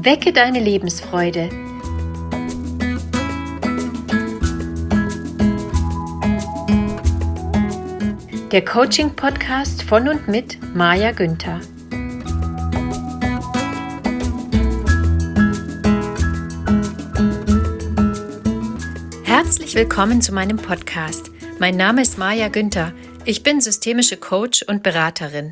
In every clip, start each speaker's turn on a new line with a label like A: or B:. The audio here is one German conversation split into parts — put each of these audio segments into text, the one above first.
A: Wecke deine Lebensfreude. Der Coaching-Podcast von und mit Maja Günther. Herzlich willkommen zu meinem Podcast. Mein Name ist Maja Günther. Ich bin systemische Coach und Beraterin.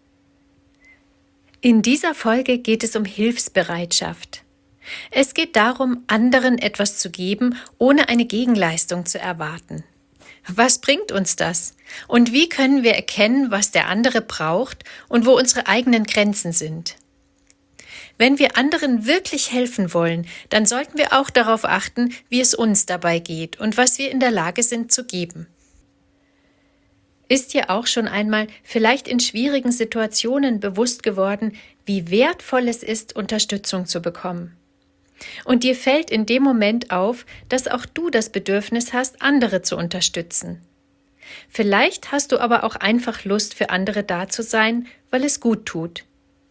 A: In dieser Folge geht es um Hilfsbereitschaft. Es geht darum, anderen etwas zu geben, ohne eine Gegenleistung zu erwarten. Was bringt uns das? Und wie können wir erkennen, was der andere braucht und wo unsere eigenen Grenzen sind? Wenn wir anderen wirklich helfen wollen, dann sollten wir auch darauf achten, wie es uns dabei geht und was wir in der Lage sind zu geben. Ist dir auch schon einmal vielleicht in schwierigen Situationen bewusst geworden, wie wertvoll es ist, Unterstützung zu bekommen? Und dir fällt in dem Moment auf, dass auch du das Bedürfnis hast, andere zu unterstützen. Vielleicht hast du aber auch einfach Lust, für andere da zu sein, weil es gut tut.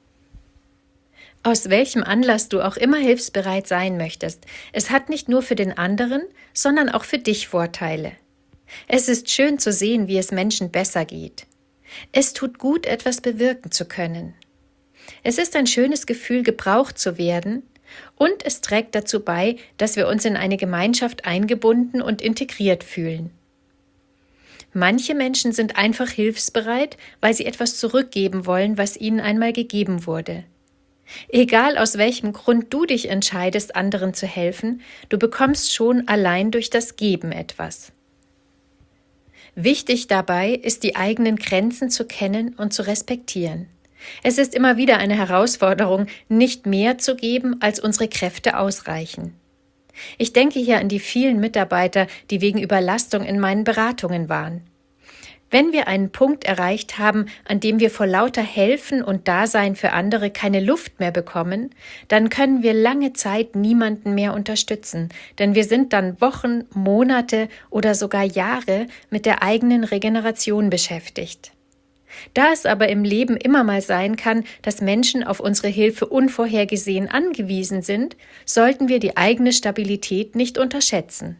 A: Aus welchem Anlass du auch immer hilfsbereit sein möchtest, es hat nicht nur für den anderen, sondern auch für dich Vorteile. Es ist schön zu sehen, wie es Menschen besser geht. Es tut gut, etwas bewirken zu können. Es ist ein schönes Gefühl, gebraucht zu werden, und es trägt dazu bei, dass wir uns in eine Gemeinschaft eingebunden und integriert fühlen. Manche Menschen sind einfach hilfsbereit, weil sie etwas zurückgeben wollen, was ihnen einmal gegeben wurde. Egal aus welchem Grund du dich entscheidest, anderen zu helfen, du bekommst schon allein durch das Geben etwas. Wichtig dabei ist, die eigenen Grenzen zu kennen und zu respektieren. Es ist immer wieder eine Herausforderung, nicht mehr zu geben, als unsere Kräfte ausreichen. Ich denke hier an die vielen Mitarbeiter, die wegen Überlastung in meinen Beratungen waren. Wenn wir einen Punkt erreicht haben, an dem wir vor lauter Helfen und Dasein für andere keine Luft mehr bekommen, dann können wir lange Zeit niemanden mehr unterstützen, denn wir sind dann Wochen, Monate oder sogar Jahre mit der eigenen Regeneration beschäftigt. Da es aber im Leben immer mal sein kann, dass Menschen auf unsere Hilfe unvorhergesehen angewiesen sind, sollten wir die eigene Stabilität nicht unterschätzen.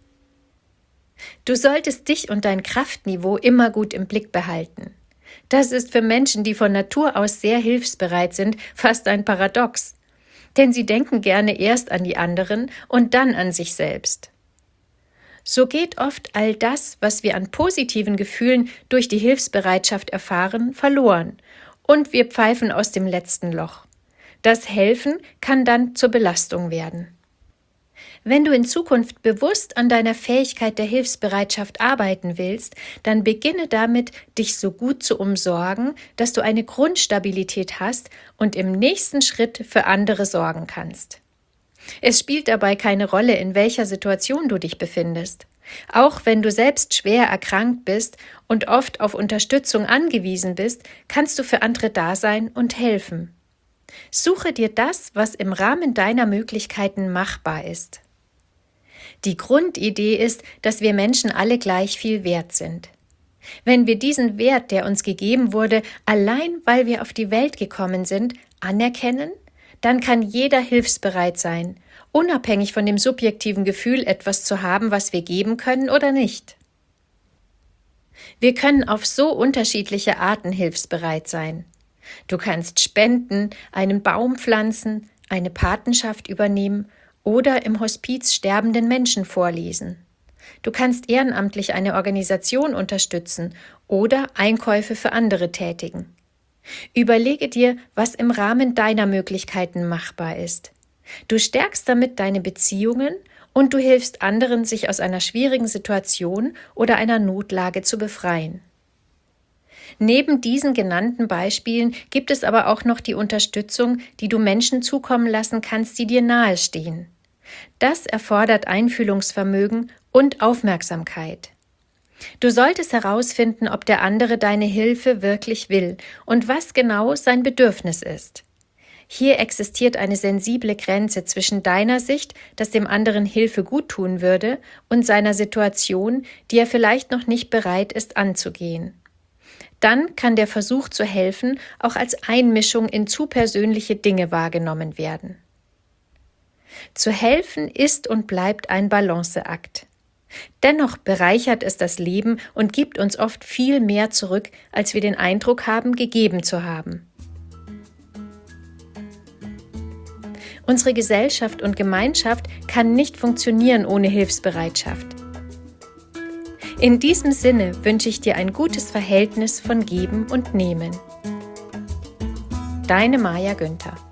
A: Du solltest dich und dein Kraftniveau immer gut im Blick behalten. Das ist für Menschen, die von Natur aus sehr hilfsbereit sind, fast ein Paradox. Denn sie denken gerne erst an die anderen und dann an sich selbst. So geht oft all das, was wir an positiven Gefühlen durch die Hilfsbereitschaft erfahren, verloren und wir pfeifen aus dem letzten Loch. Das Helfen kann dann zur Belastung werden. Wenn du in Zukunft bewusst an deiner Fähigkeit der Hilfsbereitschaft arbeiten willst, dann beginne damit, dich so gut zu umsorgen, dass du eine Grundstabilität hast und im nächsten Schritt für andere sorgen kannst. Es spielt dabei keine Rolle, in welcher Situation du dich befindest. Auch wenn du selbst schwer erkrankt bist und oft auf Unterstützung angewiesen bist, kannst du für andere da sein und helfen. Suche dir das, was im Rahmen deiner Möglichkeiten machbar ist. Die Grundidee ist, dass wir Menschen alle gleich viel wert sind. Wenn wir diesen Wert, der uns gegeben wurde, allein weil wir auf die Welt gekommen sind, anerkennen, dann kann jeder hilfsbereit sein, unabhängig von dem subjektiven Gefühl, etwas zu haben, was wir geben können oder nicht. Wir können auf so unterschiedliche Arten hilfsbereit sein. Du kannst spenden, einen Baum pflanzen, eine Patenschaft übernehmen oder im Hospiz sterbenden Menschen vorlesen. Du kannst ehrenamtlich eine Organisation unterstützen oder Einkäufe für andere tätigen. Überlege dir, was im Rahmen deiner Möglichkeiten machbar ist. Du stärkst damit deine Beziehungen und du hilfst anderen, sich aus einer schwierigen Situation oder einer Notlage zu befreien. Neben diesen genannten Beispielen gibt es aber auch noch die Unterstützung, die du Menschen zukommen lassen kannst, die dir nahestehen. Das erfordert Einfühlungsvermögen und Aufmerksamkeit. Du solltest herausfinden, ob der andere deine Hilfe wirklich will und was genau sein Bedürfnis ist. Hier existiert eine sensible Grenze zwischen deiner Sicht, dass dem anderen Hilfe guttun würde, und seiner Situation, die er vielleicht noch nicht bereit ist anzugehen. Dann kann der Versuch zu helfen auch als Einmischung in zu persönliche Dinge wahrgenommen werden. Zu helfen ist und bleibt ein Balanceakt. Dennoch bereichert es das Leben und gibt uns oft viel mehr zurück, als wir den Eindruck haben, gegeben zu haben. Unsere Gesellschaft und Gemeinschaft kann nicht funktionieren ohne Hilfsbereitschaft. In diesem Sinne wünsche ich dir ein gutes Verhältnis von Geben und Nehmen. Deine Maja Günther.